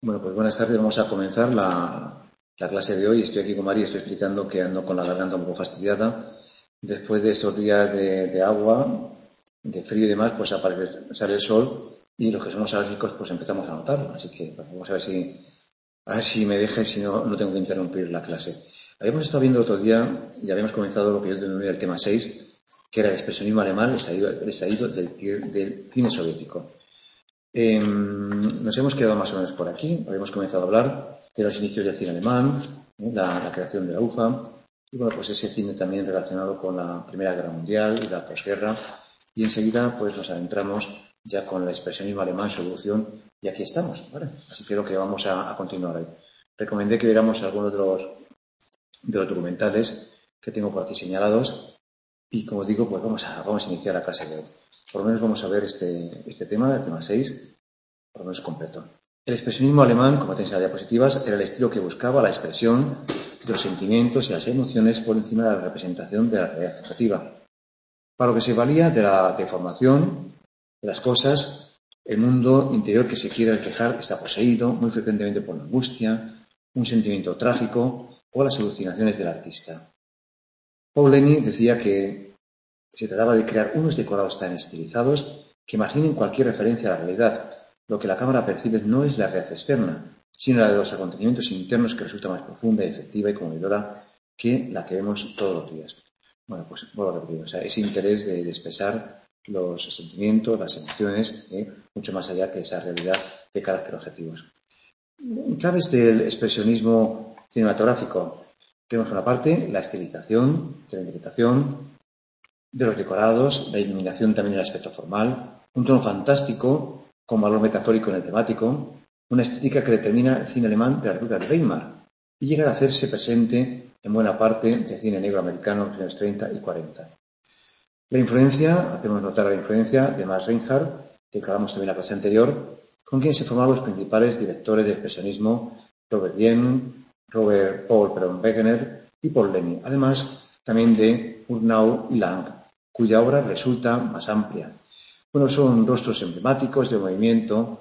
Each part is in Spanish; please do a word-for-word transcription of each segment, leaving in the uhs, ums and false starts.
Bueno, pues buenas tardes. Vamos a comenzar la, la clase de hoy. Estoy aquí con María, estoy explicando que ando con la garganta un poco fastidiada. Después de estos días de, de agua, de frío y demás, pues aparece, sale el sol y los que somos alérgicos pues empezamos a notarlo. Así que pues, vamos a ver si, a ver si me dejes, si no, no tengo que interrumpir la clase. Habíamos estado viendo otro día y habíamos comenzado lo que yo denominé el tema seis, que era el expresionismo alemán, el extraído, el extraído del, del cine soviético. Eh, nos hemos quedado más o menos por aquí. Habíamos comenzado a hablar de los inicios del cine alemán, ¿eh? la, la creación de la U F A, y bueno, pues ese cine también relacionado con la Primera Guerra Mundial y la posguerra. Y enseguida pues nos adentramos ya con el expresionismo alemán, su evolución, y aquí estamos, ¿vale? Así que lo que vamos a, a continuar hoy. Recomendé que viéramos algunos de los, de los documentales que tengo por aquí señalados, y como digo, pues vamos a, vamos a iniciar la clase de hoy. Por lo menos vamos a ver este, este tema, el tema seis, por lo menos completo. El expresionismo alemán, como tenéis en las diapositivas, era el estilo que buscaba la expresión de los sentimientos y las emociones por encima de la representación de la realidad objetiva. Para lo que se valía de la deformación de las cosas, el mundo interior que se quiere reflejar está poseído muy frecuentemente por la angustia, un sentimiento trágico o las alucinaciones del artista. Paul Leni decía que se trataba de crear unos decorados tan estilizados que marginen cualquier referencia a la realidad. Lo que la cámara percibe no es la realidad externa, sino la de los acontecimientos internos, que resulta más profunda, efectiva y conmovedora que la que vemos todos los días. Bueno, pues vuelvo a repetir, o sea, ese interés de, de expresar los sentimientos, las emociones, ¿eh? mucho más allá que esa realidad de carácter objetivos. En claves del expresionismo cinematográfico tenemos una parte, la estilización de la interpretación, de los decorados, la iluminación también en el aspecto formal, un tono fantástico con valor metafórico en el temático, una estética que determina el cine alemán de la República de Weimar y llega a hacerse presente en buena parte del cine negro americano en los años treinta y cuarenta. La influencia, hacemos notar la influencia de Max Reinhardt, que hablamos también en la clase anterior, con quien se formaron los principales directores del expresionismo, Robert Bien, Robert Paul perdón, Wegener y Paul Leni, además también de Murnau y Lang, cuya obra resulta más amplia. Bueno, son rostros emblemáticos del movimiento,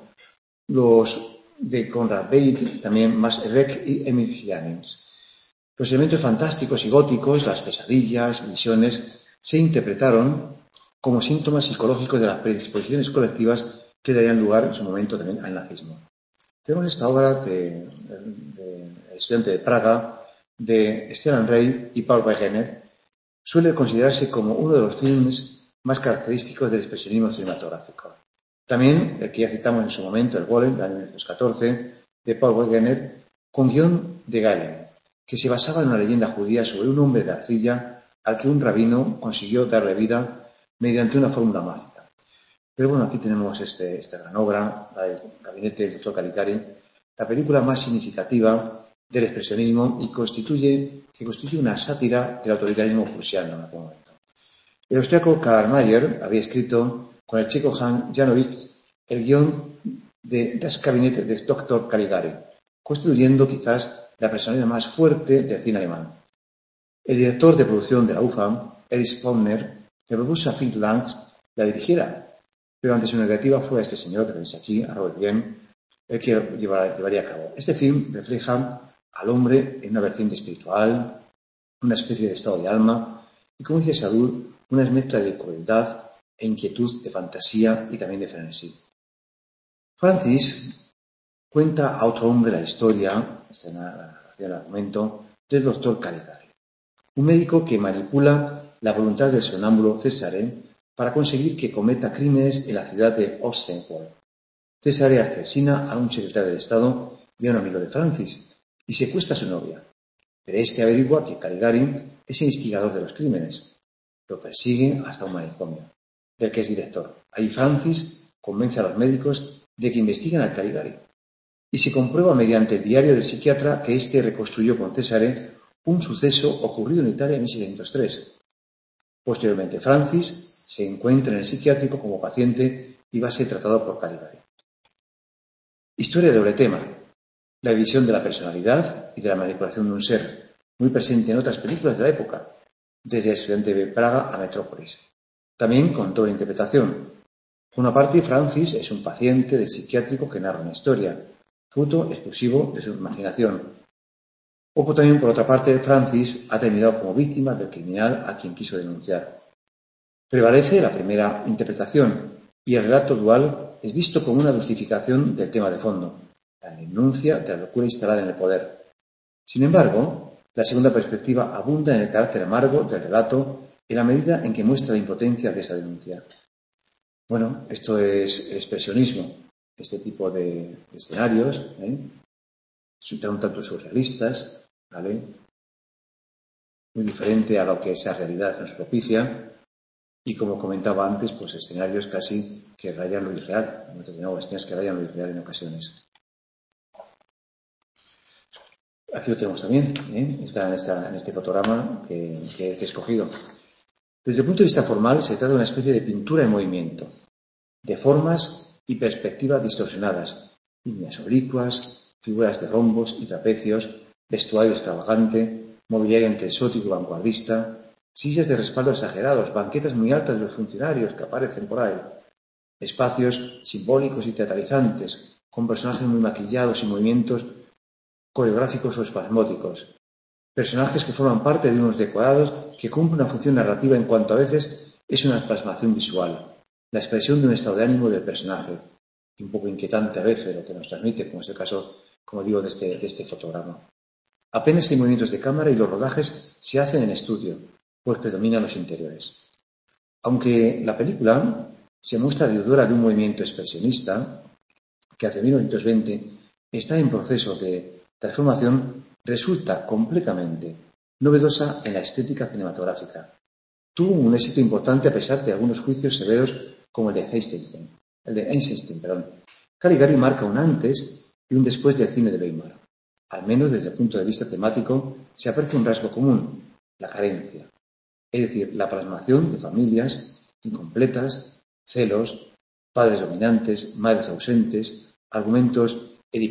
los de Conrad Veidt, también Max Reck y Emil Jannings. Los elementos fantásticos y góticos, las pesadillas, visiones, se interpretaron como síntomas psicológicos de las predisposiciones colectivas que darían lugar en su momento también al nazismo. Tenemos esta obra del de, de estudiante de Praga, de Stellan Rey y Paul Wegener. Suele considerarse como uno de los filmes más característicos del expresionismo cinematográfico. También el que ya citamos en su momento, el Golem, del año mil novecientos catorce, de Paul Wegener, con guión de Galen, que se basaba en una leyenda judía sobre un hombre de arcilla al que un rabino consiguió darle vida mediante una fórmula mágica. Pero bueno, aquí tenemos este, esta gran obra, la del Gabinete del doctor Caligari, la película más significativa del expresionismo y constituye, que constituye una sátira del autoritarismo prusiano en aquel momento. El austriaco Karl Mayer había escrito con el checo Jan Janowicz el guión de Das Kabinett des doctor Caligari, constituyendo quizás la personalidad más fuerte del cine alemán. El director de producción de la U F A, Erich Faulkner, le propuso a Fritz Lang la dirigiera, pero ante su negativa fue a este señor que tenéis aquí, a Robert Bien, el que llevar, llevaría a cabo. Este film refleja al hombre en una vertiente espiritual, una especie de estado de alma, y como dice Sadul, una mezcla de crueldad e inquietud, de fantasía y también de frenesí. Francis cuenta a otro hombre la historia, esta es la narración del argumento, del doctor Caligari, un médico que manipula la voluntad del sonámbulo Cesare para conseguir que cometa crímenes en la ciudad de Oxenford. Cesare asesina a un secretario de Estado y a un amigo de Francis y secuestra a su novia. Pero este averigua que Caligari es el instigador de los crímenes. Lo persigue hasta un manicomio, del que es director. Ahí Francis convence a los médicos de que investiguen al Caligari. Y se comprueba mediante el diario del psiquiatra que éste reconstruyó con Cesare un suceso ocurrido en Italia en mil setecientos tres. Posteriormente, Francis se encuentra en el psiquiátrico como paciente y va a ser tratado por Caligari. Historia de doble tema. La división de la personalidad y de la manipulación de un ser, muy presente en otras películas de la época, desde El estudiante de Praga a Metrópolis. También con doble interpretación. Por una parte, Francis es un paciente del psiquiátrico que narra una historia. fruto exclusivo de su imaginación. O también, por otra parte, Francis ha terminado como víctima del criminal a quien quiso denunciar. Prevalece la primera interpretación y el relato dual es visto como una dulcificación del tema de fondo, la denuncia de la locura instalada en el poder. Sin embargo, la segunda perspectiva abunda en el carácter amargo del relato en la medida en que muestra la impotencia de esa denuncia. Bueno, esto es el expresionismo, este tipo de, de escenarios, ¿eh? un tanto surrealistas, ¿vale? Muy diferente a lo que esa realidad nos propicia y, como comentaba antes, pues escenarios casi que rayan lo irreal, no, escenas que rayan lo irreal en ocasiones. Aquí lo tenemos también, ¿eh? Está en, esta, en este fotograma que, que, que he escogido. Desde el punto de vista formal, se trata de una especie de pintura en movimiento, de formas y perspectivas distorsionadas, líneas oblicuas, figuras de rombos y trapecios, vestuario extravagante, mobiliario entre exótico y vanguardista, sillas de respaldo exagerados, banquetas muy altas de los funcionarios que aparecen por ahí, espacios simbólicos y teatralizantes, con personajes muy maquillados y movimientos coreográficos o espasmódicos, personajes que forman parte de unos decorados que cumplen una función narrativa en cuanto a veces es una plasmación visual, la expresión de un estado de ánimo del personaje, y un poco inquietante a veces lo que nos transmite, como es el caso, como digo, de este, de este fotograma. Apenas hay movimientos de cámara y los rodajes se hacen en estudio, pues predominan los interiores. Aunque la película se muestra deudora de un movimiento expresionista, que hacia mil novecientos veinte está en proceso de transformación, resulta completamente novedosa en la estética cinematográfica. Tuvo un éxito importante a pesar de algunos juicios severos como el de Eisenstein. El de Eisenstein, perdón. Caligari marca un antes y un después del cine de Weimar. Al menos desde el punto de vista temático se aprecia un rasgo común, la carencia. Es decir, la plasmación de familias incompletas, celos, padres dominantes, madres ausentes, argumentos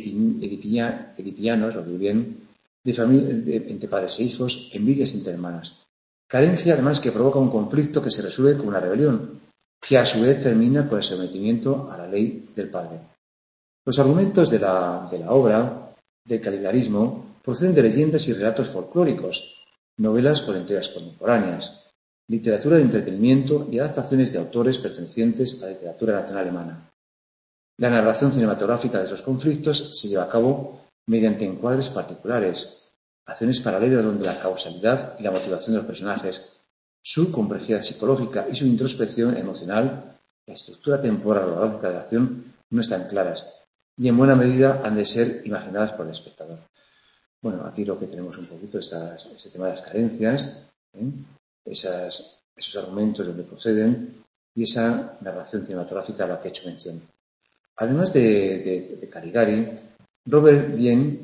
edipianos, lo digo bien, de familia, de, entre padres e hijos, envidias entre hermanas. Carencia, además, que provoca un conflicto que se resuelve con una rebelión, que a su vez termina con el sometimiento a la ley del padre. Los argumentos de la, de la obra del caligarismo proceden de leyendas y relatos folclóricos, novelas con entregas contemporáneas, literatura de entretenimiento y adaptaciones de autores pertenecientes a la literatura nacional alemana. La narración cinematográfica de esos conflictos se lleva a cabo mediante encuadres particulares, acciones paralelas donde la causalidad y la motivación de los personajes, su complejidad psicológica y su introspección emocional, la estructura temporal o lógica de la acción no están claras y en buena medida han de ser imaginadas por el espectador. Bueno, aquí lo que tenemos un poquito es este tema de las carencias, ¿eh? Esas, esos argumentos de donde proceden y esa narración cinematográfica a la que he hecho mención. Además de, de, de Caligari, Robert Wiene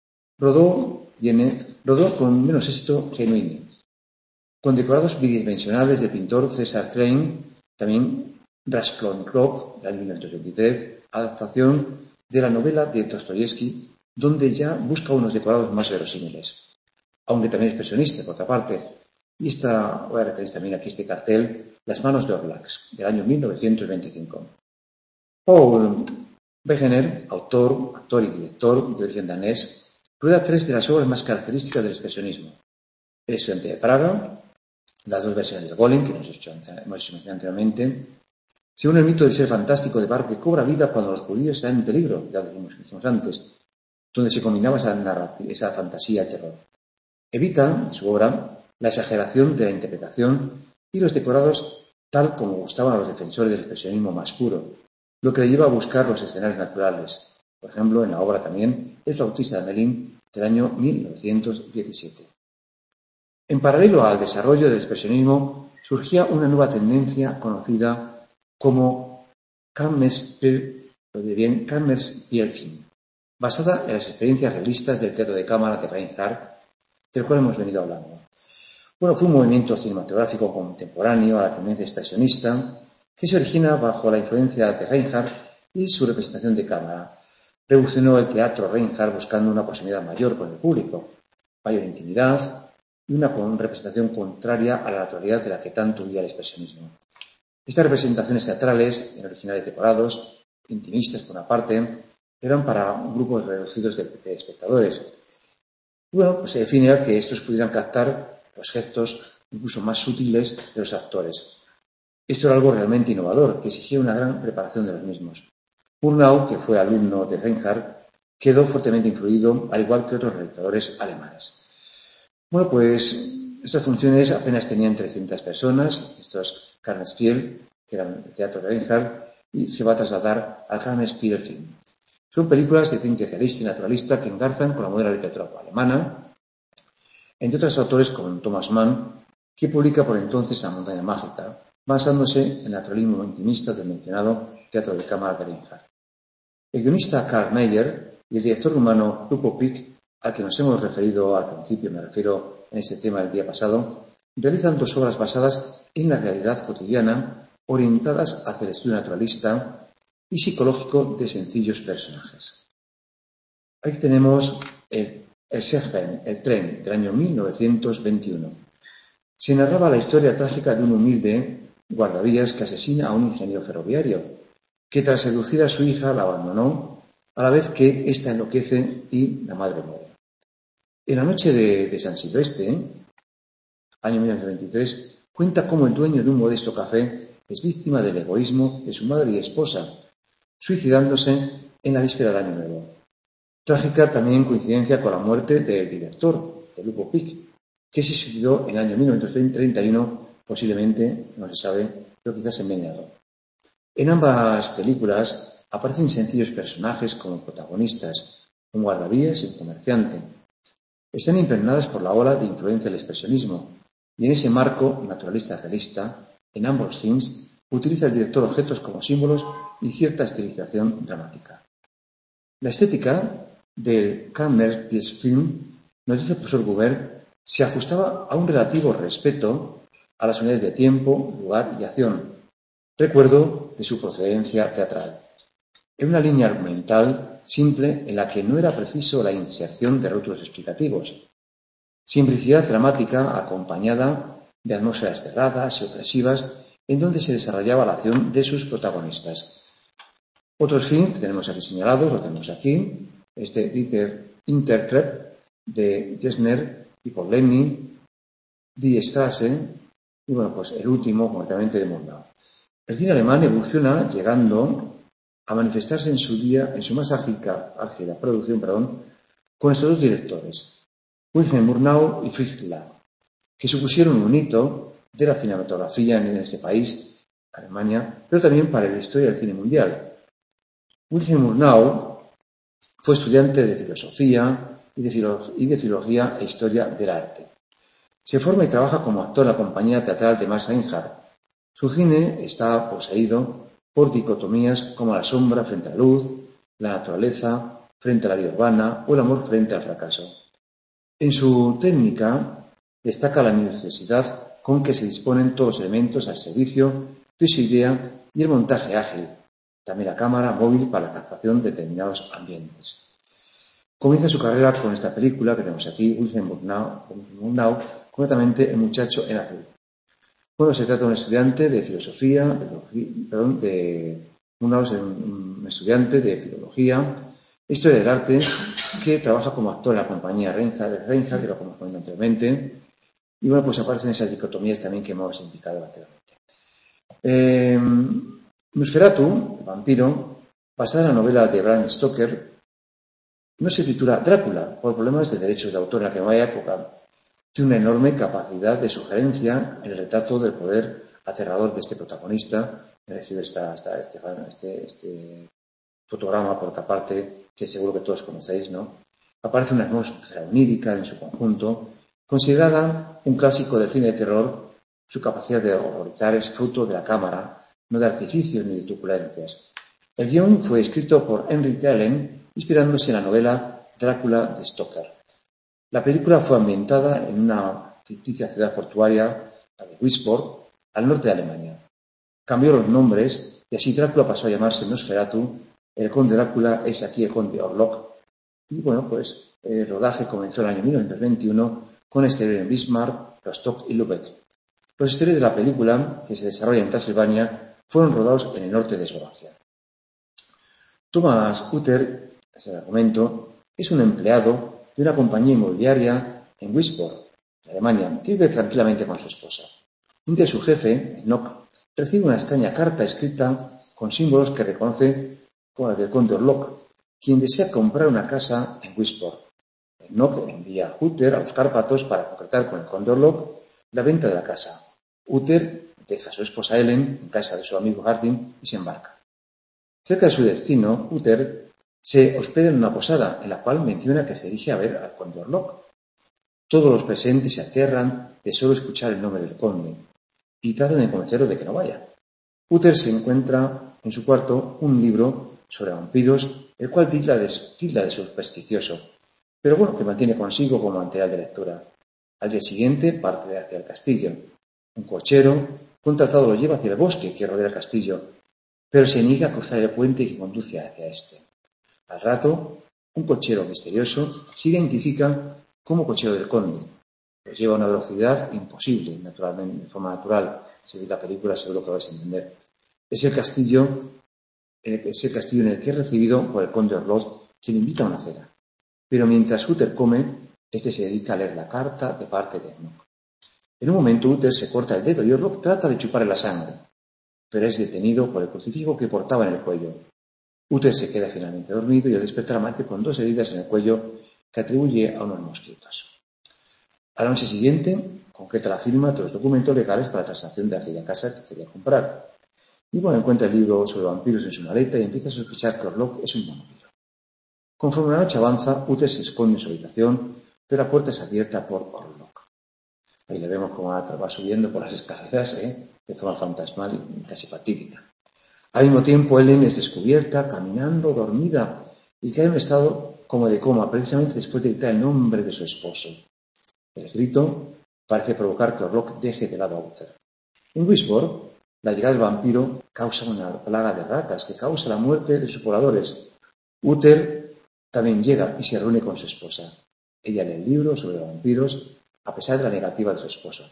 rodó, Wiene rodó con menos éxito Genuini, con decorados bidimensionales del pintor César Klein, también Raskolnikov, del mil novecientos veintitrés, adaptación de la novela de Dostoyevsky, donde ya busca unos decorados más verosímiles, aunque también expresionista, por otra parte. Y esta, voy a referir también aquí este cartel, Las manos de Orlax, del año mil novecientos veinticinco. Paul Wegener, autor, actor y director de origen danés, rueda tres de las obras más características del expresionismo: El estudiante de Praga, las dos versiones del Golem, que hemos hecho, hemos hecho mención anteriormente, según el mito del ser fantástico de Barro que cobra vida cuando los judíos están en peligro, ya lo dijimos, dijimos antes, donde se combinaba esa, esa fantasía y terror. Evita, en su obra, la exageración de la interpretación y los decorados tal como gustaban a los defensores del expresionismo más puro, lo que le lleva a buscar los escenarios naturales, por ejemplo, en la obra también El flautista de Hamelin del año mil novecientos diecisiete. En paralelo al desarrollo del expresionismo, surgía una nueva tendencia conocida como Kammerspielfilm, basada en las experiencias realistas del teatro de cámara de Reinhardt, del cual hemos venido hablando. Bueno, fue un movimiento cinematográfico contemporáneo a la tendencia expresionista que se origina bajo la influencia de Reinhardt y su representación de cámara. Revolucionó el teatro Reinhardt buscando una proximidad mayor con el público, mayor intimidad y una representación contraria a la naturalidad de la que tanto huía el expresionismo. Estas representaciones teatrales, en originales decorados, intimistas por una parte, eran para grupos reducidos de, de espectadores. Y bueno, pues se define que estos pudieran captar los gestos incluso más sutiles de los actores. Esto era algo realmente innovador, que exigía una gran preparación de los mismos. Murnau, que fue alumno de Reinhardt, quedó fuertemente influido, al igual que otros realizadores alemanes. Bueno, pues esas funciones apenas tenían trescientas personas, esto es Carmenspiel, que era el teatro de Reinhardt, y se va a trasladar al Carmenspiel Film. Son películas de tinte realista y naturalista que engarzan con la moderna literatura alemana, entre otros autores como Thomas Mann, que publica por entonces La montaña mágica, basándose en el naturalismo intimista del mencionado teatro de cámara de Reinhardt. El guionista Karl Mayer y el director rumano Lupo Pic, al que nos hemos referido al principio, me refiero en este tema el día pasado, realizan dos obras basadas en la realidad cotidiana, orientadas hacia el estudio naturalista y psicológico de sencillos personajes. Aquí tenemos el, el Sechben, el tren, del año mil novecientos veintiuno. Se narraba la historia trágica de un humilde guardavías que asesina a un ingeniero ferroviario, que tras seducir a su hija la abandonó, a la vez que ésta enloquece y la madre muere. En la noche de, de San Silvestre, año mil novecientos veintitrés, cuenta cómo el dueño de un modesto café es víctima del egoísmo de su madre y esposa, suicidándose en la víspera del Año Nuevo. Trágica también coincidencia con la muerte del director, de Lupo Pic, que se suicidó en el año mil novecientos treinta y uno, posiblemente, no se sabe, pero quizás envenenado. En ambas películas aparecen sencillos personajes como protagonistas, un guardavías y un comerciante. Están impregnadas por la ola de influencia del expresionismo, y en ese marco naturalista realista, en ambos films, utiliza el director objetos como símbolos y cierta estilización dramática. La estética del Kammerspielfilm, nos dice el profesor Guber, se ajustaba a un relativo respeto a las unidades de tiempo, lugar y acción, recuerdo de su procedencia teatral. En una línea argumental simple en la que no era preciso la inserción de rótulos explicativos. Simplicidad dramática acompañada de atmósferas cerradas y opresivas en donde se desarrollaba la acción de sus protagonistas. Otros films que tenemos aquí señalados, lo tenemos aquí, este Dieter Intertrep de Gessner y Polanyi, Die Straße y bueno, pues el último, concretamente de Murnau. El cine alemán evoluciona llegando a manifestarse en su día, en su más álgida, álgida producción, perdón, con estos dos directores, Wilhelm Murnau y Fritz Lang, que supusieron un hito de la cinematografía en este país, Alemania, pero también para la historia del cine mundial. Wilhelm Murnau fue estudiante de filosofía y de, filo- y de filología e historia del arte. Se forma y trabaja como actor en la compañía teatral de Max Reinhardt. Su cine está poseído por dicotomías como la sombra frente a la luz, la naturaleza frente a la vida urbana o el amor frente al fracaso. En su técnica destaca la minuciosidad con que se disponen todos los elementos al servicio de su idea y el montaje ágil, también la cámara móvil para la captación de determinados ambientes. Comienza su carrera con esta película que tenemos aquí, Wilhelm Murnau, Murnau, concretamente El muchacho en azul. Bueno, se trata de un estudiante de filosofía, de, perdón, de Murnau es un estudiante de filología, historia del arte, que trabaja como actor en la compañía Reinhardt, de Reinhardt, que lo conozco anteriormente, y bueno, pues aparecen esas dicotomías también que hemos indicado anteriormente. Eh, Nosferatu, el vampiro, basada en la novela de Bram Stoker, no se titula Drácula por problemas de derechos de autor en aquella época. Tiene una enorme capacidad de sugerencia en el retrato del poder aterrador de este protagonista. He elegido esta, esta, este, este, este fotograma, por otra parte, que seguro que todos conocéis, ¿no? Aparece una atmósfera onírica en su conjunto, considerada un clásico del cine de terror. Su capacidad de horrorizar es fruto de la cámara, no de artificios ni de turbulencias. El guión fue escrito por Henrik Allen, inspirándose en la novela Drácula de Stoker. La película fue ambientada en una ficticia ciudad portuaria, la de Wisborg, al norte de Alemania. Cambió los nombres y así Drácula pasó a llamarse Nosferatu. El conde Drácula es aquí el conde Orlok. Y bueno, pues el rodaje comenzó en el año mil novecientos veintiuno con exterior en Bismarck, Rostock y Lübeck. Los exteriores de la película, que se desarrolla en Transilvania, fueron rodados en el norte de Eslovaquia. Thomas Utter es el argumento, es un empleado de una compañía inmobiliaria en Wiesbaden, Alemania, que vive tranquilamente con su esposa. Un día su jefe, Enoch, recibe una extraña carta escrita con símbolos que reconoce como la del conde Orlok, quien desea comprar una casa en Wiesbaden. Enoch envía a Uther a los Cárpatos para concretar con el conde Orlok la venta de la casa. Uther deja a su esposa Ellen en casa de su amigo Harding y se embarca. Cerca de su destino, Uther se hospeda en una posada, en la cual menciona que se dirige a ver al conde Orlok. Todos los presentes se aterran de solo escuchar el nombre del conde y tratan de convencerlo de que no vaya. Uther se encuentra en su cuarto un libro sobre vampiros, el cual tilda de, tilda de supersticioso, pero bueno, que mantiene consigo como material de lectura. Al día siguiente parte hacia el castillo. Un cochero contratado lo lleva hacia el bosque que rodea el castillo, pero se niega a cruzar el puente que conduce hacia este. Al rato, un cochero misterioso se identifica como cochero del conde. Lo lleva a una velocidad imposible, naturalmente, de forma natural. Si veis la película seguro que vais a entender. Es el castillo, es el castillo en el que es recibido por el conde Orlok, quien le invita a una cena. Pero mientras Uther come, este se dedica a leer la carta de parte de Enoch. En un momento Uther se corta el dedo y Orlok trata de chuparle la sangre, pero es detenido por el crucifijo que portaba en el cuello. Uther se queda finalmente dormido y al despertar amanece con dos heridas en el cuello que atribuye a unos mosquitos. A la noche siguiente, concreta la firma de los documentos legales para la transacción de aquella casa que quería comprar. Y bueno, encuentra el libro sobre vampiros en su maleta y empieza a sospechar que Orlok es un vampiro. Conforme la noche avanza, Uther se esconde en su habitación, pero la puerta es abierta por Orlok. Ahí le vemos cómo va subiendo por las escaleras, ¿eh? de forma fantasmal y casi fatídica. Al mismo tiempo, Ellen es descubierta caminando dormida y cae en un estado como de coma, precisamente después de gritar el nombre de su esposo. El grito parece provocar que Orlok deje de lado a Uther. En Wiesbaden, la llegada del vampiro causa una plaga de ratas que causa la muerte de sus pobladores. Uther también llega y se reúne con su esposa. Ella lee el libro sobre los vampiros a pesar de la negativa de su esposo.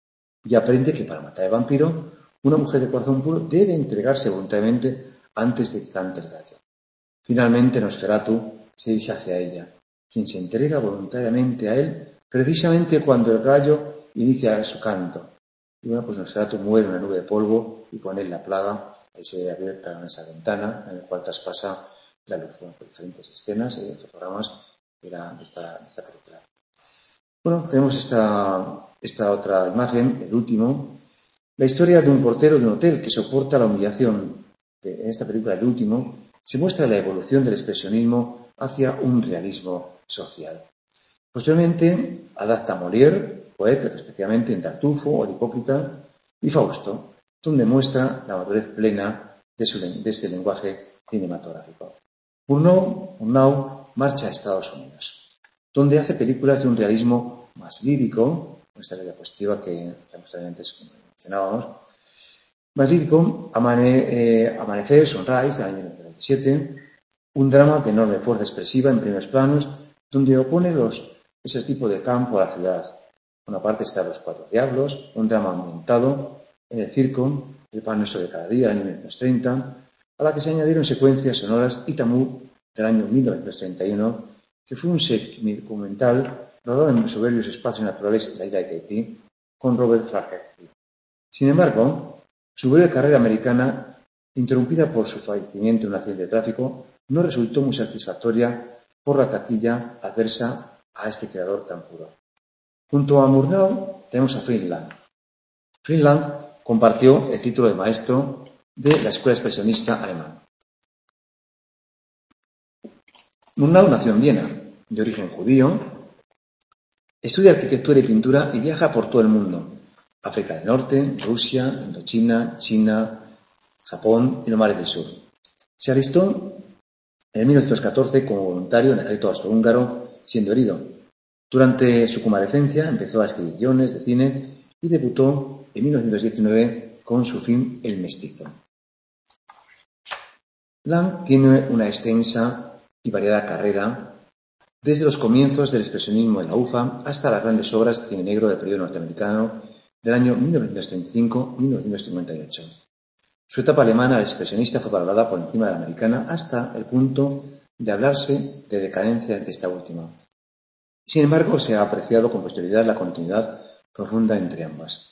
Y aprende que para matar al vampiro, una mujer de corazón puro debe entregarse voluntariamente antes de que cante el gallo. Finalmente Nosferatu se dirige hacia ella, quien se entrega voluntariamente a él precisamente cuando el gallo inicia su canto. Y bueno, pues Nosferatu muere en una nube de polvo y con él la plaga. Ahí se ve abierta esa ventana en la cual traspasa la luz. Bueno, por diferentes escenas y fotogramas de, la, de, esta, de esta película. Bueno, tenemos esta, esta otra imagen, el último. La historia de un portero de un hotel que soporta la humillación. En esta película, el último, se muestra la evolución del expresionismo hacia un realismo social. Posteriormente, adapta Molière, poeta, respectivamente en Tartufo, El Hipócrita y Fausto, donde muestra la madurez plena de, su, de este lenguaje cinematográfico. Murnau, Murnau marcha a Estados Unidos, donde hace películas de un realismo más lírico, esta diapositiva que antes mencionábamos, más lírico, Amane, eh, Amanecer, Sunrise, del año mil novecientos noventa y siete, un drama de enorme fuerza expresiva en primeros planos, donde opone los, ese tipo de campo a la ciudad. Por una parte está Los Cuatro Diablos, un drama ambientado en el circo, El pan nuestro de cada día, del año mil novecientos treinta, a la que se añadieron secuencias sonoras Itamu, del año mil novecientos treinta y uno, que fue un documental rodado en soberbios espacios naturales de la isla de Tahití, con Robert Flaherty. Sin embargo, su breve carrera americana, interrumpida por su fallecimiento en un accidente de tráfico, no resultó muy satisfactoria por la taquilla adversa a este creador tan puro. Junto a Murnau tenemos a Fritz Lang. Fritz Lang compartió el título de maestro de la escuela expresionista alemana. Murnau nació en Viena, de origen judío, estudia arquitectura y pintura y viaja por todo el mundo. África del Norte, Rusia, Indochina, China, Japón y los mares del sur. Se alistó en mil novecientos catorce como voluntario en el ejército austrohúngaro, siendo herido. Durante su convalecencia empezó a escribir guiones de cine y debutó en mil novecientos diecinueve con su film El Mestizo. Lang tiene una extensa y variada carrera desde los comienzos del expresionismo en la U F A hasta las grandes obras de cine negro del periodo norteamericano del año mil novecientos treinta y cinco a mil novecientos cincuenta y ocho. Su etapa alemana al expresionista fue valorada por encima de la americana hasta el punto de hablarse de decadencia de esta última. Sin embargo, se ha apreciado con posterioridad la continuidad profunda entre ambas.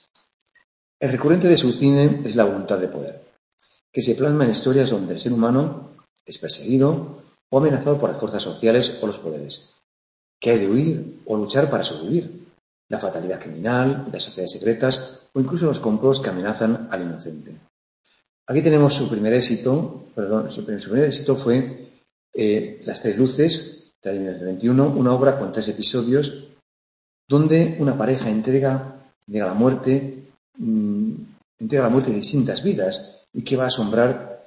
El recurrente de su cine es la voluntad de poder, que se plasma en historias donde el ser humano es perseguido o amenazado por las fuerzas sociales o los poderes, que hay de huir o luchar para sobrevivir, la fatalidad criminal, las sociedades secretas o incluso los complots que amenazan al inocente. Aquí tenemos su primer éxito, perdón, su primer, su primer éxito fue eh, Las tres luces, de mil novecientos veintiuno, una obra con tres episodios donde una pareja entrega, entrega la muerte, mmm, entrega la muerte de distintas vidas y que va a asombrar,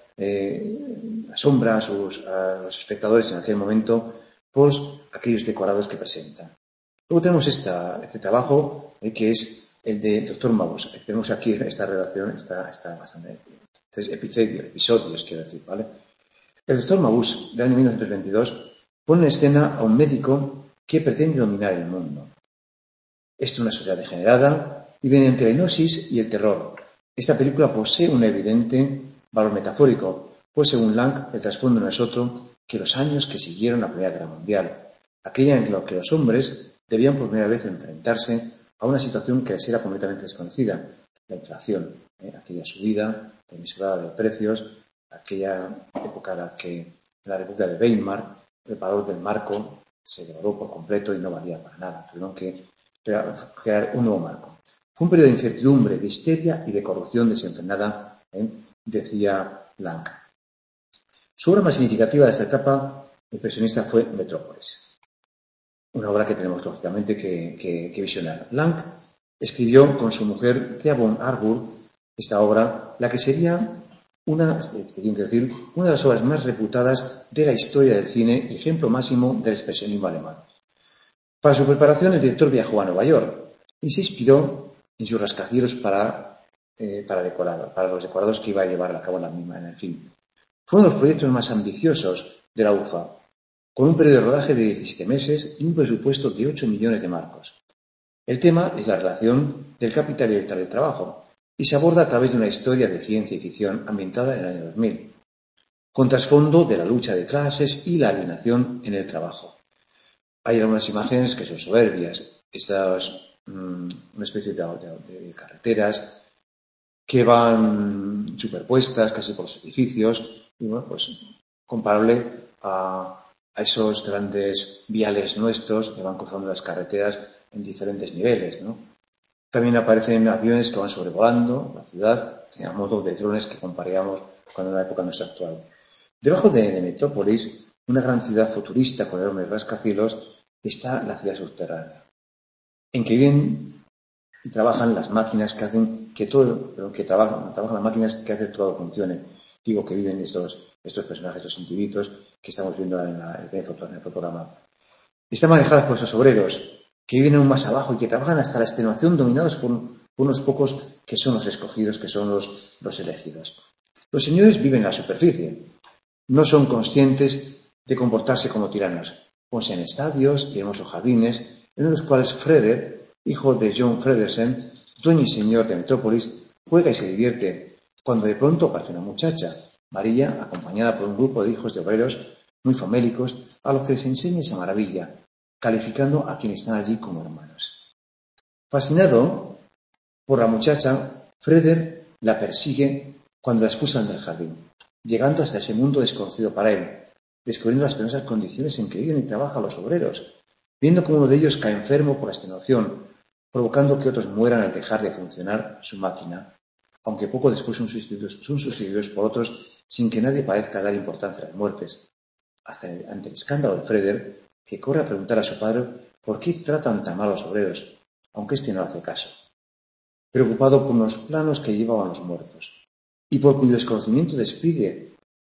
eh, asombra a, sus, a los espectadores en aquel momento por aquellos decorados que presenta. Luego tenemos esta, este trabajo eh, que es el de doctor Mabuse. Tenemos aquí esta redacción, está, está bastante. Tres episodios, episodios, quiero decir, ¿vale? El doctor Mabuse, del año mil novecientos veintidós, pone en escena a un médico que pretende dominar el mundo. Esta es una sociedad degenerada y viene entre la hipnosis y el terror. Esta película posee un evidente valor metafórico, pues según Lang, el trasfondo no es otro que los años que siguieron la Primera Guerra Mundial, aquella en la que los hombres debían por primera vez enfrentarse a una situación que les era completamente desconocida, la inflación, ¿eh? aquella subida desmesurada de precios, aquella época en la que en la República de Weimar el valor del marco se devoró por completo y no valía para nada. Tuvieron que crear un nuevo marco. Fue un periodo de incertidumbre, de histeria y de corrupción desenfrenada, ¿eh? decía Lang. Su obra más significativa de esta etapa impresionista fue Metrópolis, una obra que tenemos lógicamente que, que, que visionar. Lang escribió con su mujer Thea von Harburg esta obra, la que sería una, tengo que decir, una de las obras más reputadas de la historia del cine y ejemplo máximo del expresionismo alemán. Para su preparación, el director viajó a Nueva York y se inspiró en sus rascacielos para, eh, para, decorado, para los decorados que iba a llevar a cabo en, la misma, en el film. Fue uno de los proyectos más ambiciosos de la U F A, con un periodo de rodaje de diecisiete meses y un presupuesto de ocho millones de marcos. El tema es la relación del capital y del trabajo, y se aborda a través de una historia de ciencia y ficción ambientada en el año dos mil, con trasfondo de la lucha de clases y la alienación en el trabajo. Hay algunas imágenes que son soberbias, estas, mmm, una especie de, de, de carreteras que van superpuestas casi por los edificios, y bueno, pues comparable a, a esos grandes viales nuestros que van cruzando las carreteras en diferentes niveles, ¿no? También aparecen aviones que van sobrevolando la ciudad, a modo de drones que comparíamos con la época nuestra actual. Debajo de, de Metrópolis, una gran ciudad futurista con enormes rascacielos, está la ciudad subterránea, en que viven y trabajan las máquinas que hacen que todo, que trabajan, trabajan las máquinas que hacen que todo funcione. Digo que viven estos, estos personajes, estos individuos que estamos viendo en, la, en, el, en el fotograma. Están manejadas por esos obreros que viven aún más abajo y que trabajan hasta la extenuación, dominados por, por unos pocos que son los escogidos, que son los, los elegidos. Los señores viven en la superficie, no son conscientes de comportarse como tiranos. Poseen estadios y hermosos jardines, en los cuales Freder, hijo de John Fredersen, dueño y señor de Metrópolis, juega y se divierte, cuando de pronto aparece una muchacha, María, acompañada por un grupo de hijos de obreros muy famélicos, a los que les enseña esa maravilla, calificando a quienes están allí como hermanos. Fascinado por la muchacha, Freder la persigue cuando la expulsan del jardín, llegando hasta ese mundo desconocido para él, descubriendo las penosas condiciones en que viven y trabajan los obreros, viendo cómo uno de ellos cae enfermo por la extenuación, provocando que otros mueran al dejar de funcionar su máquina, aunque poco después son sustituidos, son sustituidos por otros sin que nadie parezca dar importancia a las muertes. Hasta ante el escándalo de Freder, que corre a preguntar a su padre por qué tratan tan mal a los obreros, aunque éste no hace caso, preocupado por los planos que llevaban los muertos, y por cuyo desconocimiento despide,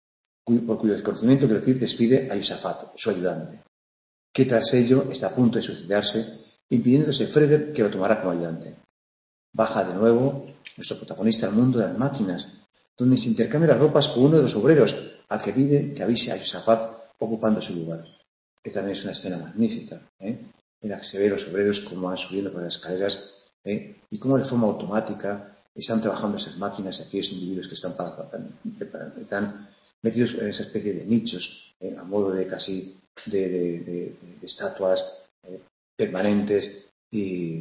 por cuyo desconocimiento, quiero decir, despide a Yusafat, su ayudante, que tras ello está a punto de suicidarse, impidiéndose Freder que lo tomará como ayudante. Baja de nuevo nuestro protagonista al mundo de las máquinas, donde se intercambia las ropas con uno de los obreros, al que pide que avise a Yusafat ocupando su lugar. Que también es una escena magnífica, ¿eh? en la que se ve los obreros como van subiendo por las escaleras, ¿eh? y cómo de forma automática están trabajando esas máquinas, aquellos individuos que están, para, están metidos en esa especie de nichos, eh, a modo de casi de, de, de, de estatuas eh, permanentes y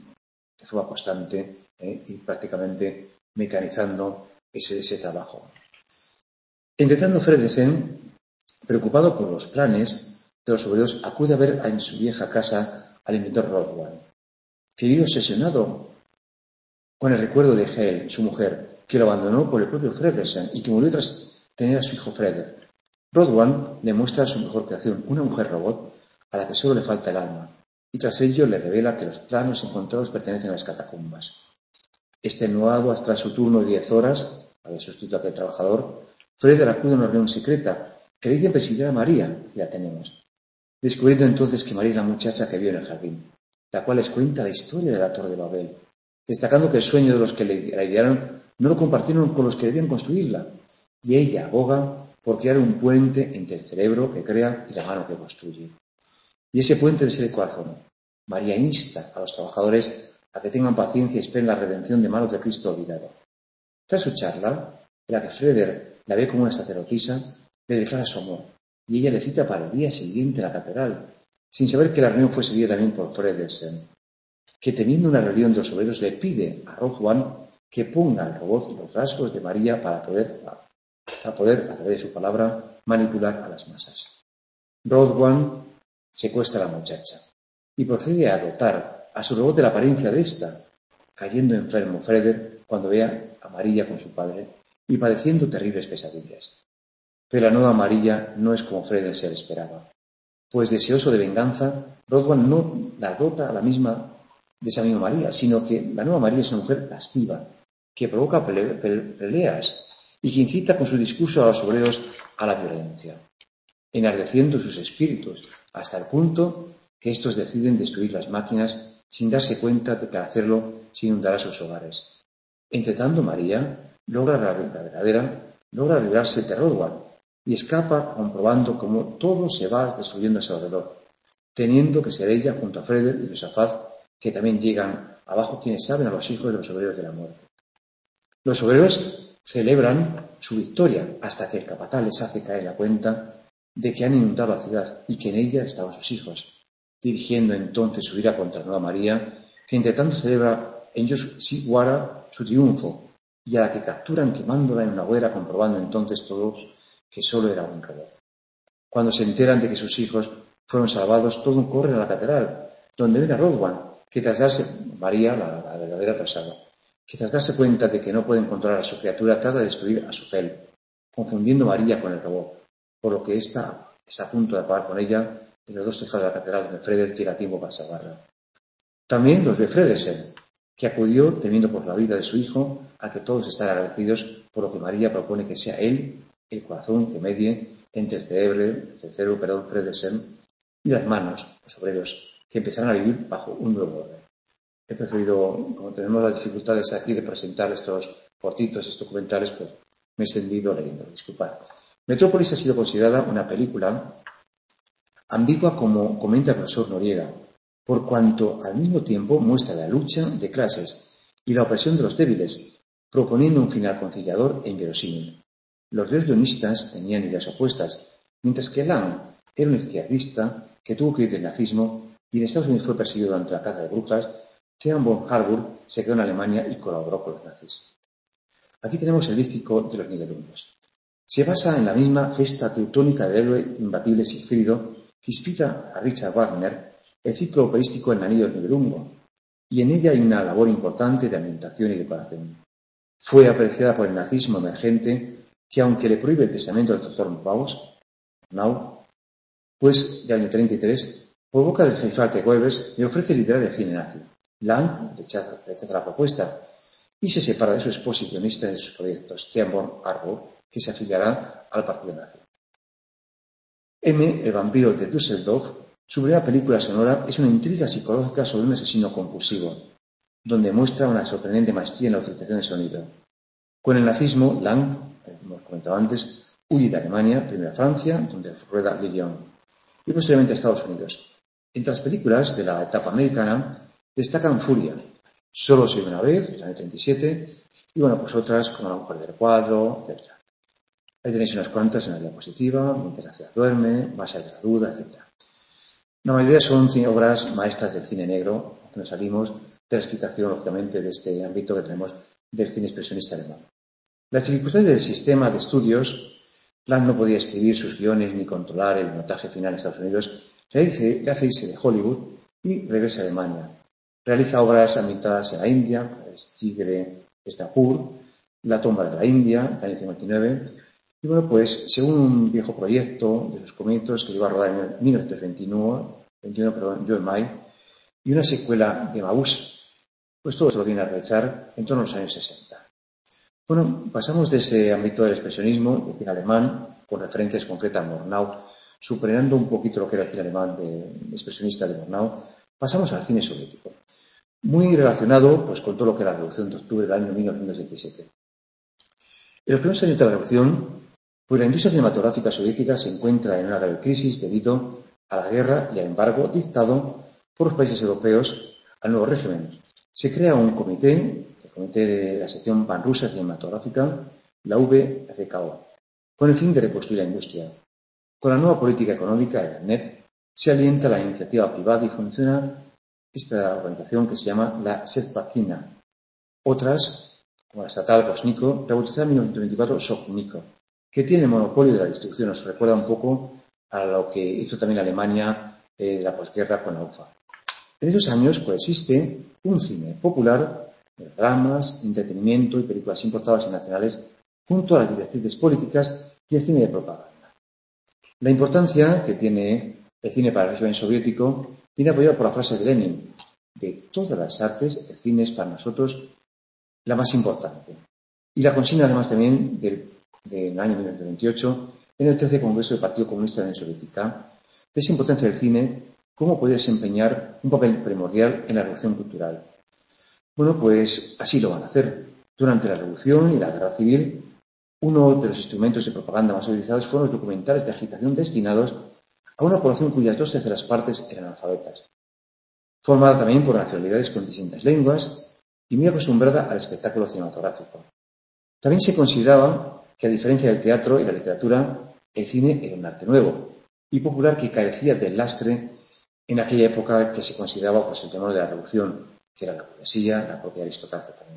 de forma constante eh, y prácticamente mecanizando ese, ese trabajo. Entretanto, Fredesen, preocupado por los planes de los obreros, acude a ver en su vieja casa al inventor Rothwell, que vive obsesionado con el recuerdo de Hale, su mujer, que lo abandonó por el propio Fredesen y que murió tras tener a su hijo Freder. Rothwell le muestra su mejor creación, una mujer robot a la que solo le falta el alma, y tras ello le revela que los planos encontrados pertenecen a las catacumbas. Extenuado tras su turno de diez horas, había sustituido a aquel trabajador, Freder acude a una reunión secreta que le dice presidir a María, y la tenemos, descubriendo entonces que María es la muchacha que vio en el jardín, la cual les cuenta la historia de la Torre de Babel, destacando que el sueño de los que la idearon no lo compartieron con los que debían construirla, y ella aboga por crear un puente entre el cerebro que crea y la mano que construye. Y ese puente debe ser el corazón. María insta a los trabajadores a que tengan paciencia y esperen la redención de manos de Cristo olvidado. Tras su charla, en la que Freder la ve como una sacerdotisa, le declara su amor, y ella le cita para el día siguiente en la catedral, sin saber que la reunión fue seguida también por Fredersen, que temiendo una rebelión de los obreros le pide a Rothwell que ponga al robot los rasgos de María para poder, para poder, a través de su palabra, manipular a las masas. Rothwell secuestra a la muchacha y procede a dotar a su robot de la apariencia de ésta, cayendo enfermo Freder cuando vea a María con su padre y padeciendo terribles pesadillas. Pero la nueva María no es como Freder se le esperaba, pues deseoso de venganza, Rothwell no la dota a la misma de esa misma María, sino que la nueva María es una mujer lasciva, que provoca pele- pele- peleas y que incita con su discurso a los obreros a la violencia, enardeciendo sus espíritus, hasta el punto que estos deciden destruir las máquinas sin darse cuenta de que al hacerlo se inundará sus hogares. Entretanto, María logra la, la verdadera, logra librarse de Rothwell y escapa comprobando cómo todo se va destruyendo a su alrededor, teniendo que ser ella junto a Freder y Josafat, que también llegan abajo, quienes saben a los hijos de los obreros de la muerte. Los obreros celebran su victoria hasta que el capataz les hace caer la cuenta de que han inundado la ciudad y que en ella estaban sus hijos, dirigiendo entonces su ira contra la nueva María, que entre tanto celebra en Yoshiwara su triunfo, y a la que capturan quemándola en una hoguera, comprobando entonces todos que solo era un robot. Cuando se enteran de que sus hijos fueron salvados, todos corren a la catedral, donde ven a Rothwell, que tras darse, María, la, la verdadera pasada, que tras darse cuenta de que no pueden controlar a su criatura, trata de destruir a su Hel, confundiendo María con el robot, por lo que ésta está a punto de acabar con ella en los dos tejados de la catedral, donde Freder llega a tiempo para salvarla. También los ve Fredersen, que acudió temiendo por la vida de su hijo, a que todos están agradecidos, por lo que María propone que sea él el corazón que medie entre el cerebro, el cerebro, perdón, Fredersen, y las manos, los obreros, que empezarán a vivir bajo un nuevo orden. He preferido, como tenemos las dificultades aquí de presentar estos cortitos, estos documentales, pues me he extendido leyendo, disculpad. Metrópolis ha sido considerada una película ambigua, como comenta el profesor Noriega, por cuanto al mismo tiempo muestra la lucha de clases y la opresión de los débiles, proponiendo un final conciliador e inverosímil. Los dos guionistas tenían ideas opuestas, mientras que Lang era un izquierdista que tuvo que ir del nazismo y en Estados Unidos fue perseguido durante la caza de brujas. Theodor von Harburg se quedó en Alemania y colaboró con los nazis. Aquí tenemos el díptico de los Nibelungos. Se basa en la misma gesta teutónica del héroe imbatible Sigfrido que inspira a Richard Wagner el ciclo operístico El Anillo del Nibelungo, y en ella hay una labor importante de ambientación y decoración. Fue apreciada por el nazismo emergente, que aunque le prohíbe el testamento del doctor Nau, pues del año treinta y tres, por boca del jefe Goebbels, le ofrece liderar el cine nazi. Lang rechaza, rechaza la propuesta y se separa de su esposa y guionista de sus proyectos, Theodor von Harburg, que se afiliará al partido nazi. M, el vampiro de Düsseldorf, su primera película sonora, es una intriga psicológica sobre un asesino compulsivo, donde muestra una sorprendente maestría en la utilización del sonido. Con el nazismo, Lang, como hemos comentado antes, huye de Alemania, primero a Francia, donde rueda Lyon, y posteriormente a Estados Unidos. Entre las películas de la etapa americana destacan Furia, Solo soy una vez, del año treinta y siete, y bueno, pues otras como La mujer del cuadro, etcétera. Ahí tenéis unas cuantas en la diapositiva, mientras la ciudad duerme, Más allá de la duda, etcétera. La mayoría son obras maestras del cine negro, que nos salimos de la explicación, lógicamente, de este ámbito que tenemos del cine expresionista alemán. Las circunstancias del sistema de estudios, Land no podía escribir sus guiones ni controlar el montaje final en Estados Unidos, le hace irse de Hollywood y regresa a Alemania. Realiza obras ambientadas en la India, El tigre de Stapur, La tumba de la India, del año cincuenta y nueve. Y bueno, pues según un viejo proyecto de sus comienzos que iba a rodar en mil novecientos veintiuno, veintiuno perdón, Joe May, y una secuela de Mausa, pues todo se lo viene a realizar en torno a los años sesenta. Bueno, pasamos de ese ámbito del expresionismo, el cine alemán, con referencias concretas a Murnau, superando un poquito lo que era el cine alemán de, expresionista de Murnau, pasamos al cine soviético, muy relacionado pues, con todo lo que era la Revolución de Octubre del año mil novecientos diecisiete. En los primeros años de la Revolución, pues la industria cinematográfica soviética se encuentra en una grave crisis debido a la guerra y al embargo dictado por los países europeos al nuevo régimen. Se crea un comité, el comité de la sección panrusa cinematográfica, la V F K O, con el fin de reconstruir la industria. Con la nueva política económica, el N E P, se alienta la iniciativa privada y funciona esta organización que se llama la Setpakina. Otras, como la estatal Rosniko, rebautizada en mil novecientos veinticuatro Sokhniko, que tiene el monopolio de la distribución. Nos recuerda un poco a lo que hizo también Alemania eh, de la posguerra con la U F A. En esos años coexiste un cine popular, de dramas, entretenimiento y películas importadas y nacionales, junto a las directrices políticas y el cine de propaganda. La importancia que tiene el cine para el régimen soviético viene apoyada por la frase de Lenin: de todas las artes, el cine es para nosotros la más importante. Y la consigna además también del, del año mil novecientos veintiocho en el tercer Congreso del Partido Comunista de la Unión Soviética, de esa importancia del cine, cómo puede desempeñar un papel primordial en la revolución cultural. Bueno, pues así lo van a hacer. Durante la revolución y la guerra civil, uno de los instrumentos de propaganda más utilizados fueron los documentales de agitación destinados a una población cuyas dos terceras partes eran analfabetas, formada también por nacionalidades con distintas lenguas y muy acostumbrada al espectáculo cinematográfico. También se consideraba que, a diferencia del teatro y la literatura, el cine era un arte nuevo y popular que carecía del lastre en aquella época que se consideraba pues, el temor de la revolución, que era la burguesía, la propia aristocracia también.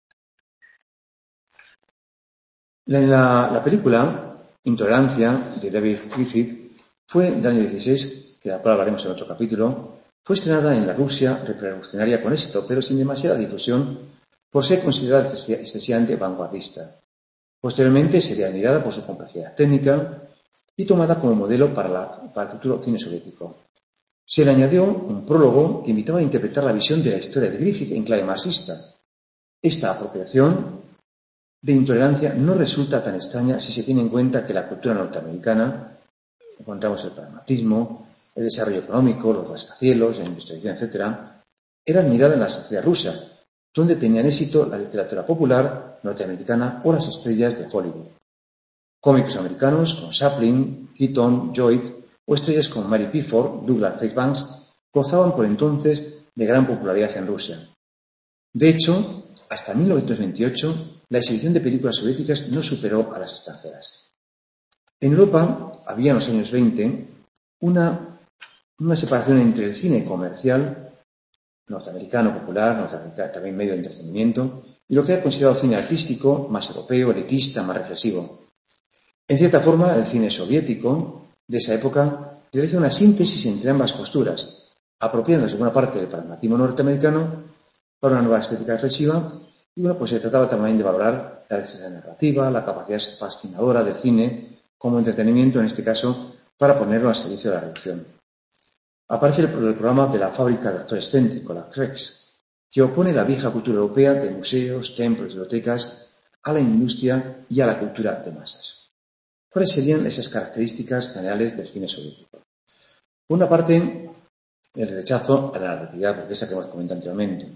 En la, la película Intolerancia, de David Griffith, fue del año dieciséis, que de la cual hablaremos en otro capítulo. Fue estrenada en la Rusia revolucionaria con éxito, pero sin demasiada difusión por ser considerada excesivamente vanguardista. Posteriormente sería admirada por su complejidad técnica y tomada como modelo para, la, para el futuro cine soviético. Se le añadió un prólogo que invitaba a interpretar la visión de la historia de Griffith en clave marxista. Esta apropiación de Intolerancia no resulta tan extraña si se tiene en cuenta que la cultura norteamericana, encontramos el pragmatismo, el desarrollo económico, los rascacielos, la industrialización, etcétera, era admirada en la sociedad rusa, donde tenían éxito la literatura popular norteamericana o las estrellas de Hollywood. Cómicos americanos como Chaplin, Keaton, Lloyd o estrellas como Mary Pickford, Douglas Fairbanks gozaban por entonces de gran popularidad en Rusia. De hecho, hasta mil novecientos veintiocho, la exhibición de películas soviéticas no superó a las extranjeras. En Europa había en los años veinte una, una separación entre el cine comercial, norteamericano popular, norteamericano, también medio de entretenimiento, y lo que era considerado cine artístico, más europeo, elitista, más reflexivo. En cierta forma, el cine soviético de esa época realiza una síntesis entre ambas posturas, apropiándose de buena parte del pragmatismo norteamericano para una nueva estética reflexiva. Y bueno, pues se trataba también de valorar la destreza narrativa, la capacidad fascinadora del cine como entretenimiento, en este caso, para ponerlo al servicio de la revolución. Aparece el, el programa de la fábrica de actores céntrico, la Krex, que opone la vieja cultura europea de museos, templos, bibliotecas a la industria y a la cultura de masas. ¿Cuáles serían esas características generales del cine soviético? Por una parte, el rechazo a la narratividad burguesa que hemos comentado anteriormente.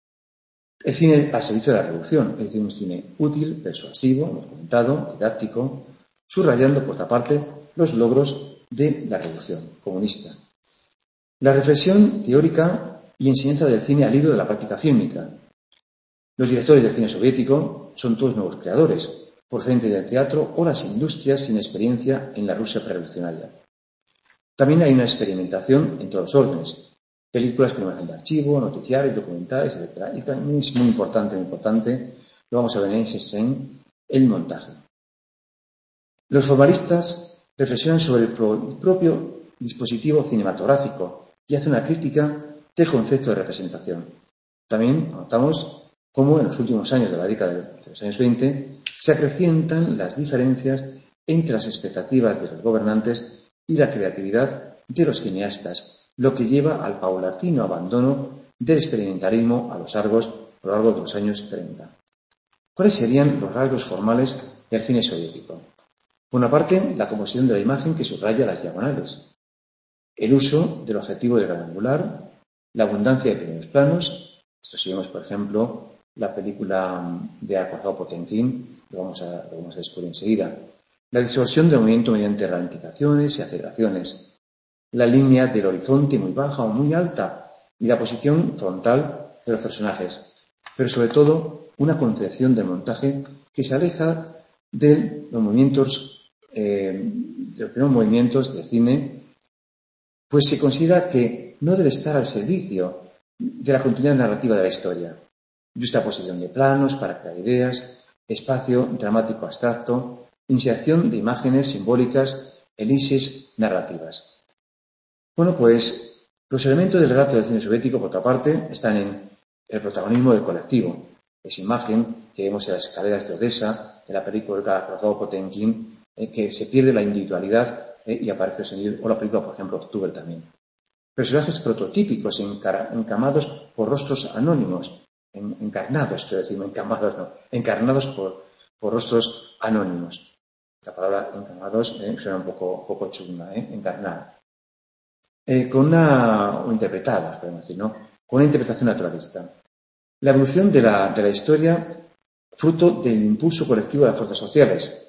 El cine al servicio de la revolución, es decir, un cine útil, persuasivo, hemos comentado, didáctico, subrayando por otra parte los logros de la revolución comunista. La reflexión teórica y enseñanza del cine al hilo de la práctica fílmica. Los directores del cine soviético son todos nuevos creadores, procedente del teatro, o las industrias sin experiencia en la Rusia prerevolucionaria. También hay una experimentación en todos los órdenes, películas con imagen de archivo, noticiarios, documentales, etcétera. Y también es muy importante, muy importante, lo vamos a ver en el montaje. Los formalistas reflexionan sobre el, pro, el propio dispositivo cinematográfico y hacen una crítica del concepto de representación. También notamos cómo en los últimos años de la década de los años veinte se acrecientan las diferencias entre las expectativas de los gobernantes y la creatividad de los cineastas, lo que lleva al paulatino abandono del experimentalismo a los largos, a lo largo de los años treinta. ¿Cuáles serían los rasgos formales del cine soviético? Por una parte, la composición de la imagen que subraya las diagonales, el uso del objetivo de gran angular, la abundancia de primeros planos. Esto si vemos, por ejemplo, la película de Akorzao Potemkin, lo vamos a, lo vamos a descubrir enseguida. La distorsión del movimiento mediante ralentizaciones y aceleraciones, la línea del horizonte muy baja o muy alta y la posición frontal de los personajes, pero sobre todo una concepción del montaje que se aleja de los movimientos, eh, de los primeros movimientos del cine, pues se considera que no debe estar al servicio de la continuidad narrativa de la historia. Justaposición de planos para crear ideas, espacio dramático abstracto, inserción de imágenes simbólicas, elipsis narrativas. Bueno, pues los elementos del relato del cine soviético, por otra parte, están en el protagonismo del colectivo. Esa imagen que vemos en las escaleras de Odessa, de la película de Akorzao Potemkin, eh, que se pierde la individualidad eh, y aparece el sonido, o la película, por ejemplo, Octubre también. Personajes prototípicos encamados por rostros anónimos, en, encarnados, quiero decir, no encamados, no, encarnados por, por rostros anónimos. La palabra encamados eh, suena un poco, poco chunga, ¿eh? Encarnada. Eh, con una, o interpretadas, podemos decir, ¿no? Con una interpretación naturalista. La evolución de la, de la historia, fruto del impulso colectivo de las fuerzas sociales,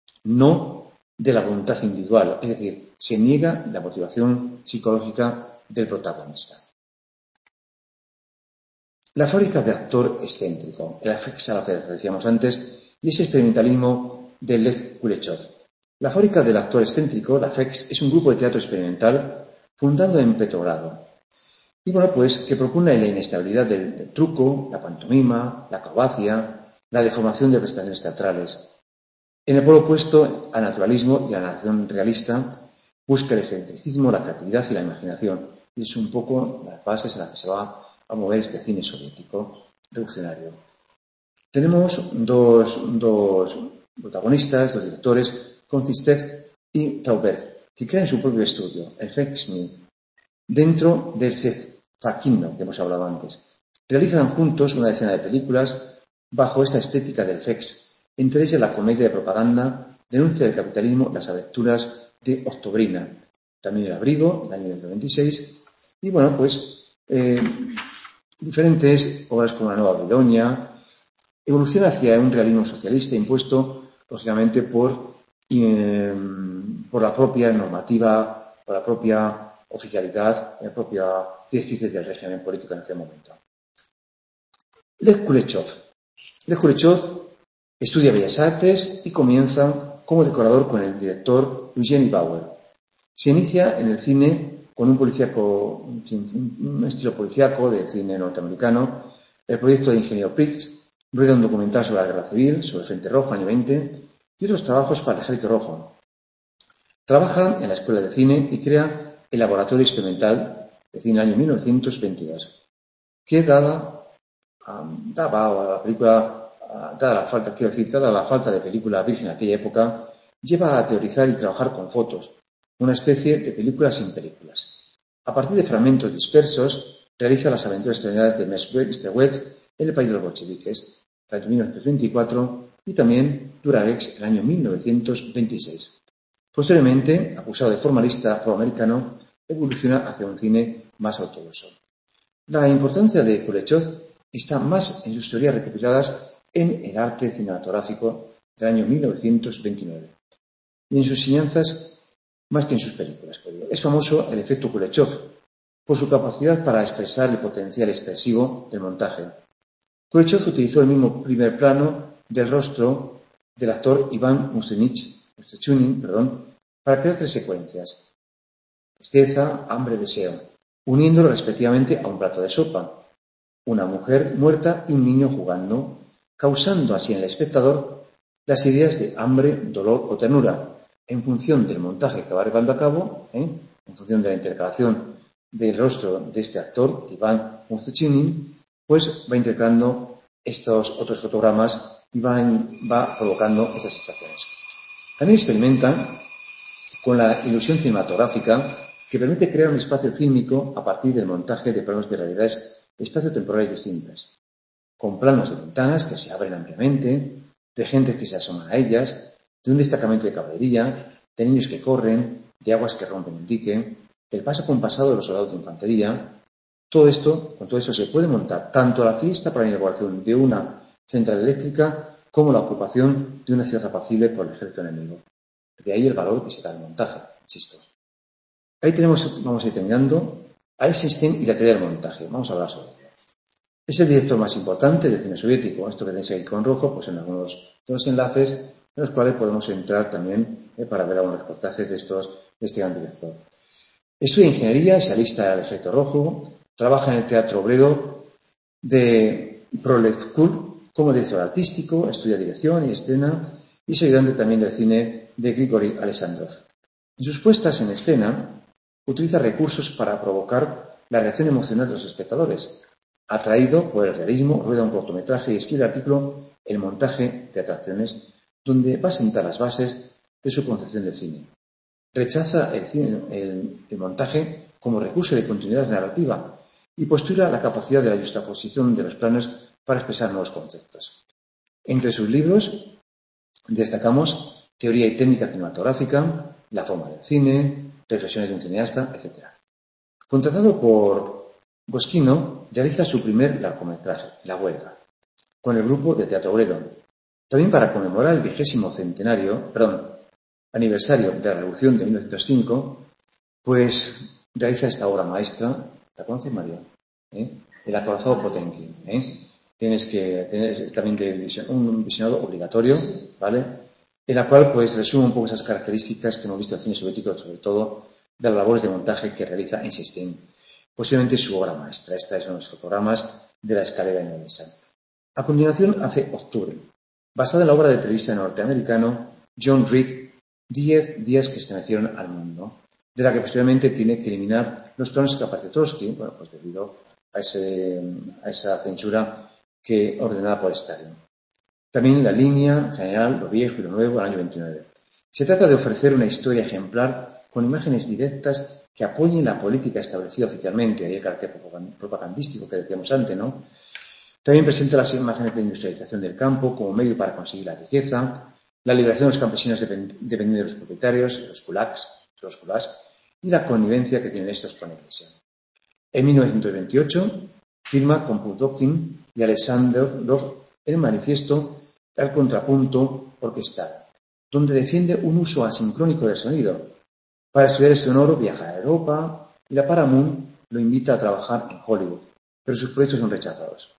no de la voluntad individual, es decir, se niega la motivación psicológica del protagonista. La fábrica de actor excéntrico, el afex a la que decíamos antes, y ese experimentalismo de Lev Kuleshov. La fábrica del actor excéntrico, la afex, es un grupo de teatro experimental fundado en Petrogrado. Y bueno, pues que propone la inestabilidad del, del truco, la pantomima, la acrobacia, la deformación de prestaciones teatrales. En el polo opuesto al naturalismo y a la narración realista, busca el excentricismo, la creatividad y la imaginación. Y es un poco las bases en las que se va a mover este cine soviético revolucionario. Tenemos dos, dos protagonistas, dos directores, Konstistev y Taubert, que crean su propio estudio, el Fexmid, dentro del Sezfakino que hemos hablado antes. Realizan juntos una decena de películas bajo esta estética del Fex, entre ellas la comedia de propaganda, denuncia del capitalismo, las aventuras de Octobrina, también El abrigo, en el año mil novecientos veintiséis, y bueno, pues eh, diferentes obras como La nueva Babilonia, evoluciona hacia un realismo socialista impuesto, lógicamente, por, eh, por la propia normativa, por la propia oficialidad, la propia directrices del régimen político en aquel momento. Lev Kuleshov. Lev Kuleshov estudia Bellas Artes y comienza como decorador con el director Eugeni Bauer. Se inicia en el cine con un policíaco, un estilo policíaco de cine norteamericano, el proyecto de Ingeniero Pritz, rueda un documental sobre la guerra civil, sobre el Frente Rojo, año veinte, y otros trabajos para el Ejército Rojo. Trabaja en la Escuela de Cine y crea el Laboratorio Experimental de Cine año mil novecientos veintidós, que dada, um, daba a la película, uh, dada la falta, quiero decir, dada la falta de película virgen en aquella época, lleva a teorizar y trabajar con fotos, una especie de películas sin películas. A partir de fragmentos dispersos, realiza las aventuras extraordinarias de Mestwetz en el país de los bolcheviques, el año mil novecientos veinticuatro, y también Durarex, el año mil novecientos veintiséis. Posteriormente, acusado de formalista afroamericano, evoluciona hacia un cine más ortodoxo. La importancia de Kuleshov está más en sus teorías recopiladas en El arte cinematográfico del año mil novecientos veintinueve y en sus enseñanzas más que en sus películas. Es famoso el efecto Kuleshov por su capacidad para expresar el potencial expresivo del montaje. Kuleshov utilizó el mismo primer plano del rostro del actor Iván Mustechuni, perdón, para crear tres secuencias: tristeza, hambre, deseo, uniéndolo respectivamente a un plato de sopa, una mujer muerta y un niño jugando, causando así en el espectador las ideas de hambre, dolor o ternura, en función del montaje que va llevando a cabo, ¿eh? en función de la intercalación del rostro de este actor, Iván Mustechuni, pues va intercalando estos otros fotogramas y va, en, va provocando estas sensaciones. También experimentan con la ilusión cinematográfica, que permite crear un espacio fílmico a partir del montaje de planos de realidades espaciotemporales distintas, con planos de ventanas que se abren ampliamente, de gentes que se asoman a ellas, de un destacamento de caballería, de niños que corren, de aguas que rompen un dique, del paso compasado de los soldados de infantería. Todo esto, con todo esto se puede montar tanto la fiesta para la inauguración de una central eléctrica como la ocupación de una ciudad apacible por el ejército enemigo. De ahí el valor que se da al montaje, insisto. Ahí tenemos, vamos a ir terminando, a Eisenstein y la teoría del montaje. Vamos a hablar sobre ello. Es el director más importante del cine soviético. Esto que tenéis aquí con rojo, pues en algunos de los enlaces en los cuales podemos entrar también eh, para ver algunos reportajes de, estos, de este gran director. Estudia ingeniería, se alista al Ejército Rojo, trabaja en el Teatro Obrero de Prolevkul como director artístico, estudia dirección y escena y es ayudante también del cine de Grigori Alessandrov. En sus puestas en escena utiliza recursos para provocar la reacción emocional de los espectadores. Atraído por el realismo, rueda un cortometraje y escribe el artículo El montaje de atracciones, donde va a sentar las bases de su concepción del cine. Rechaza el, cine, el, el montaje como recurso de continuidad narrativa y postula la capacidad de la justaposición de los planos para expresar nuevos conceptos. Entre sus libros destacamos Teoría y técnica cinematográfica, La forma del cine, Reflexiones de un cineasta, etcétera. Contratado por Goskino, realiza su primer largometraje, La huelga, con el grupo de Teatro Obrero. También para conmemorar el vigésimo centenario, perdón, aniversario de la Revolución de mil novecientos cinco, pues realiza esta obra maestra. ¿La conoces, María? ¿Eh? El acorazado Potenkin. ¿eh? Tienes que tener también de vision, un visionado obligatorio, ¿vale? En la cual pues resume un poco esas características que hemos visto en el cine soviético, sobre todo de las labores de montaje que realiza Eisenstein. Posiblemente su obra maestra. Estos son los fotogramas de la escalera inglesa. A continuación hace Octubre, basada en la obra del periodista norteamericano John Reed, Diez días que estremecieron al mundo, de la que posteriormente tiene que eliminar los planos que aparece Trotsky, bueno, pues debido a, ese, a esa censura que ordenada por Stalin. También la línea general, lo viejo y lo nuevo, al año veintinueve. Se trata de ofrecer una historia ejemplar con imágenes directas que apoyen la política establecida oficialmente, ahí el carácter propagandístico que decíamos antes, ¿no? También presenta las imágenes de industrialización del campo como medio para conseguir la riqueza, la liberación de los campesinos dependiendo de los propietarios, los kulaks, los kulaks, y la connivencia que tienen estos con la Iglesia. En mil novecientos veintiocho firma con Pudovkin y Alexandrov el manifiesto al contrapunto orquestal, donde defiende un uso asincrónico del sonido. Para estudiar el sonoro viaja a Europa y la Paramount lo invita a trabajar en Hollywood, pero sus proyectos son rechazados.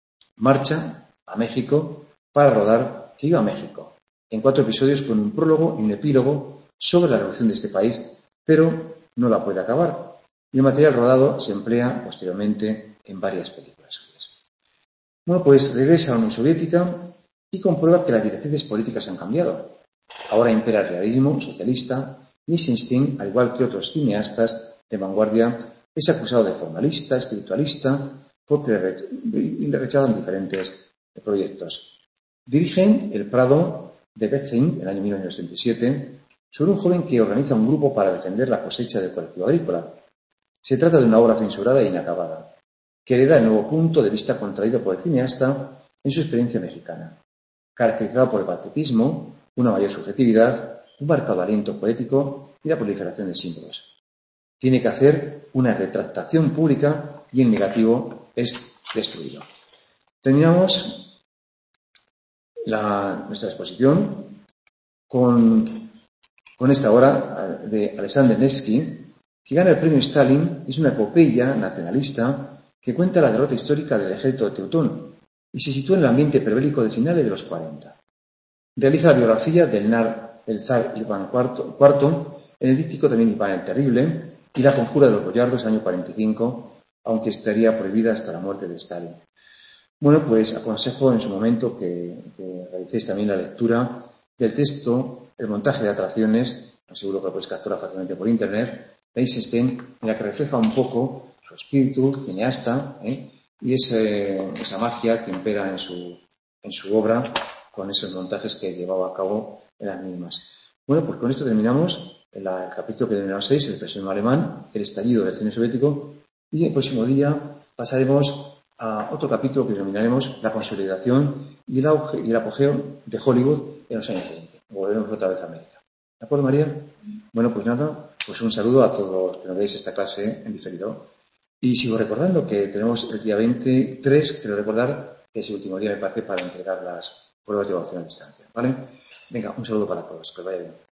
Marcha a México para rodar Que iba a México, en cuatro episodios con un prólogo y un epílogo sobre la revolución de este país, pero no la puede acabar. Y el material rodado se emplea posteriormente en varias películas suyas. Bueno, pues regresa a la Unión Soviética y comprueba que las directrices políticas han cambiado. Ahora impera el realismo socialista y Eisenstein, al igual que otros cineastas de vanguardia, es acusado de formalista, espiritualista, porque le rechazan diferentes proyectos. Dirigen El Prado de Becking, en el año mil novecientos treinta y siete, sobre un joven que organiza un grupo para defender la cosecha del colectivo agrícola. Se trata de una obra censurada e inacabada, que hereda el nuevo punto de vista contraído por el cineasta en su experiencia mexicana, caracterizado por el patriotismo, una mayor subjetividad, un marcado aliento poético y la proliferación de símbolos. Tiene que hacer una retractación pública y en negativo es destruido. Terminamos La, nuestra exposición con, con esta obra de Alexander Nevsky, que gana el premio Stalin. Es una epopeya nacionalista que cuenta la derrota histórica del ejército de Teutón y se sitúa en el ambiente prebélico de finales de los cuarenta. Realiza la biografía del, nar, del zar Iván cuarto, cuarto, en el díptico también Iván el Terrible, y la conjura de los boyardos, año cuarenta y cinco, aunque estaría prohibida hasta la muerte de Stalin. Bueno, pues aconsejo en su momento que, que realicéis también la lectura del texto, el montaje de atracciones, seguro que lo podéis capturar fácilmente por internet, de Eisenstein, en la que refleja un poco su espíritu cineasta, ¿eh? y ese, esa magia que impera en su, en su obra con esos montajes que llevaba a cabo en las mismas. Bueno, pues con esto terminamos el, el capítulo que denominamos seis, el expresionismo alemán, el estallido del cine soviético, y el próximo día pasaremos a otro capítulo que denominaremos la consolidación y el auge y el apogeo de Hollywood en los años veinte. Volveremos otra vez a América. ¿De acuerdo, María? Bueno, pues nada, pues un saludo a todos los que nos veis esta clase en diferido. Y sigo recordando que tenemos el día veintitrés, quiero recordar que es el último día, me parece, para entregar las pruebas de evaluación a distancia. ¿Vale? Venga, un saludo para todos, que os vaya bien.